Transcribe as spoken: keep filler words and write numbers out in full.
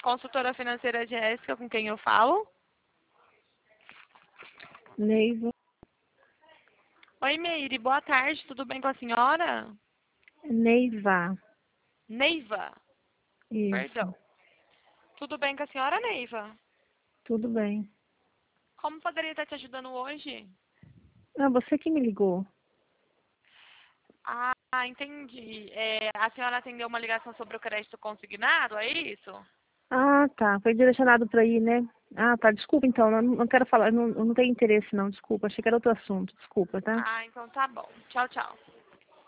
Consultora financeira Jéssica, com quem eu falo? Neiva. Oi, Meire, boa tarde, tudo bem com a senhora? Neiva. Neiva, Isso. perdão. Tudo bem com a senhora, Neiva? Tudo bem. Como poderia estar te ajudando hoje? Ah, você que me ligou. Ah, entendi. É, a senhora atendeu uma ligação sobre o crédito consignado, é isso? Ah, tá. Foi direcionado para aí, né? Ah, tá. Desculpa, então. Eu não, não quero falar. Eu não, eu não tenho interesse, não. Desculpa. Achei que era outro assunto. Desculpa, tá? Ah, então tá bom. Tchau, tchau.